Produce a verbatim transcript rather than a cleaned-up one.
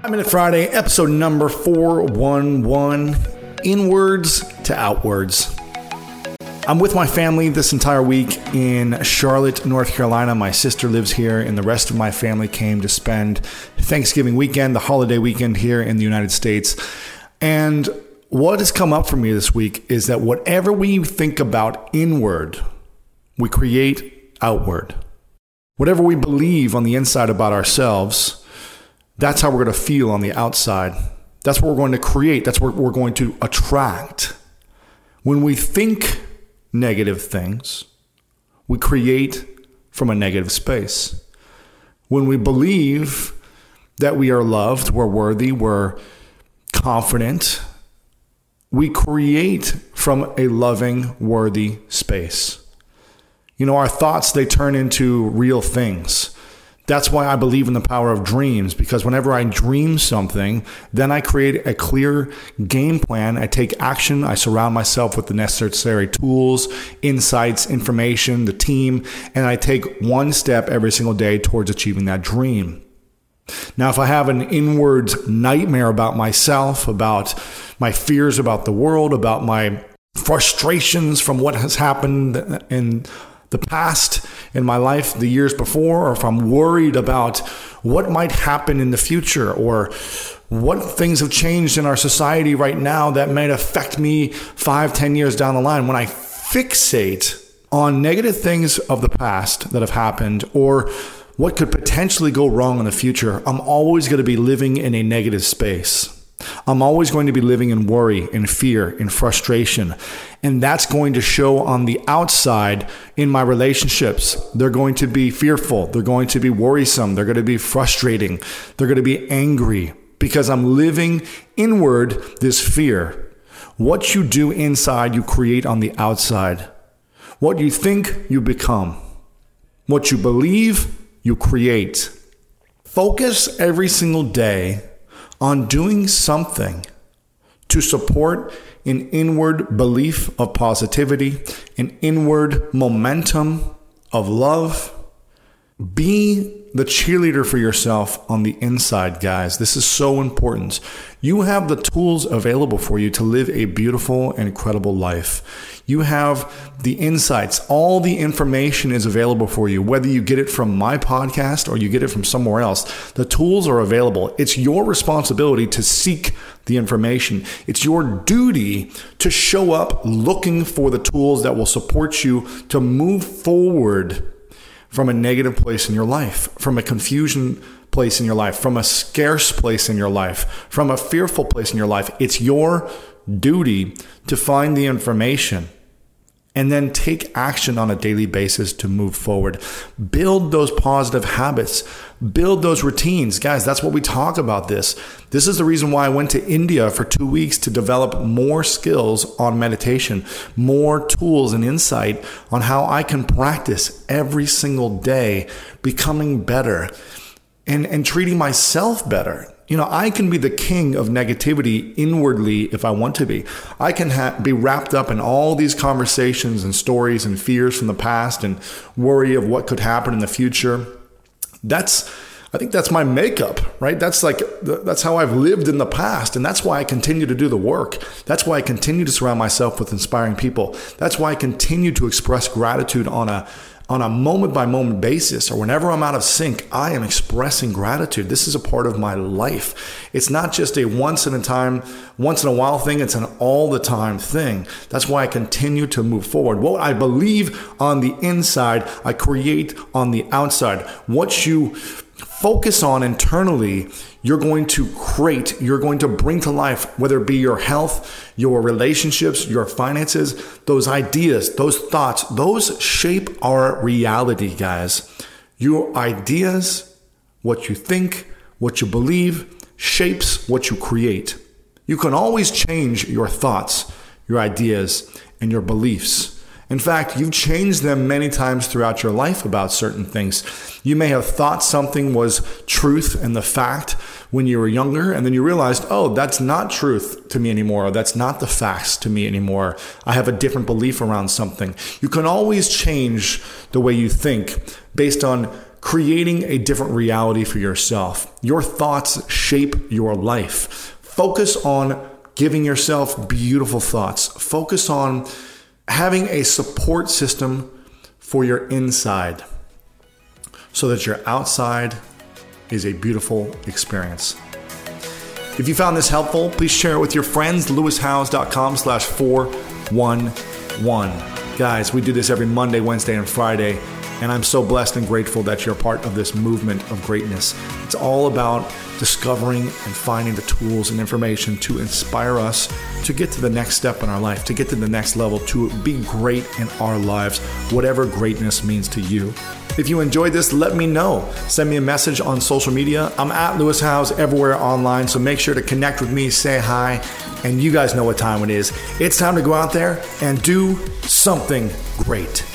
Five Minute Friday, episode number four one one, Inwards to Outwards. I'm with my family this entire week in Charlotte, North Carolina. My sister lives here, and the rest of my family came to spend Thanksgiving weekend, the holiday weekend here in the United States. And what has come up for me this week is that whatever we think about inward, we create outward. Whatever we believe on the inside about ourselves, that's how we're going to feel on the outside. That's what we're going to create. That's what we're going to attract. When we think negative things, we create from a negative space. When we believe that we are loved, we're worthy, we're confident, we create from a loving, worthy space. You know, our thoughts, they turn into real things. That's why I believe in the power of dreams, because whenever I dream something, then I create a clear game plan. I take action. I surround myself with the necessary tools, insights, information, the team, and I take one step every single day towards achieving that dream. Now, if I have an inward nightmare about myself, about my fears about the world, about my frustrations from what has happened in the past in my life, the years before, or if I'm worried about what might happen in the future, or what things have changed in our society right now that might affect me five, ten years down the line, when I fixate on negative things of the past that have happened, or what could potentially go wrong in the future, I'm always going to be living in a negative space. I'm always going to be living in worry, in fear, in frustration. And that's going to show on the outside in my relationships. They're going to be fearful. They're going to be worrisome. They're going to be frustrating. They're going to be angry because I'm living inward this fear. What you do inside, you create on the outside. What you think, you become. What you believe, you create. Focus every single day on doing something to support an inward belief of positivity, an inward momentum of love. Be the cheerleader for yourself on the inside, guys. This is so important. You have the tools available for you to live a beautiful and incredible life. You have the insights. All the information is available for you, whether you get it from my podcast or you get it from somewhere else. The tools are available. It's your responsibility to seek the information. It's your duty to show up looking for the tools that will support you to move forward from a negative place in your life, from a confusion place in your life, from a scarce place in your life, from a fearful place in your life. It's your duty to find the information and then take action on a daily basis to move forward. Build those positive habits. Build those routines. Guys, that's what we talk about this. This is the reason why I went to India for two weeks to develop more skills on meditation, more tools and insight on how I can practice every single day, becoming better and, and treating myself better. You know, I can be the king of negativity inwardly if I want to be. I can ha- be wrapped up in all these conversations and stories and fears from the past and worry of what could happen in the future. That's, I think that's my makeup, right? That's like, that's how I've lived in the past. And that's why I continue to do the work. That's why I continue to surround myself with inspiring people. That's why I continue to express gratitude on a On a moment-by-moment basis, or whenever I'm out of sync, I am expressing gratitude. This is a part of my life. It's not just a once-in-a-time, once-in-a-while thing. It's an all-the-time thing. That's why I continue to move forward. What I believe on the inside, I create on the outside. What you focus on internally, you're going to create, you're going to bring to life, whether it be your health, your relationships, your finances, those ideas, those thoughts, those shape our reality, guys. Your ideas, what you think, what you believe, shapes what you create. You can always change your thoughts, your ideas, and your beliefs. In fact, you've changed them many times throughout your life about certain things. You may have thought something was truth and the fact when you were younger, and then you realized, oh, that's not truth to me anymore. Or that's not the facts to me anymore. I have a different belief around something. You can always change the way you think based on creating a different reality for yourself. Your thoughts shape your life. Focus on giving yourself beautiful thoughts. Focus on having a support system for your inside so that your outside is a beautiful experience. If you found this helpful, please share it with your friends. lewis howes dot com slash four one one. Guys, we do this every Monday, Wednesday, and Friday, and I'm so blessed and grateful that you're part of this movement of greatness. It's all about discovering and finding the tools and information to inspire us to get to the next step in our life, to get to the next level, to be great in our lives, whatever greatness means to you. If you enjoyed this, let me know. Send me a message on social media. I'm at Lewis Howes everywhere online, so make sure to connect with me, say hi, and you guys know what time it is. It's time to go out there and do something great.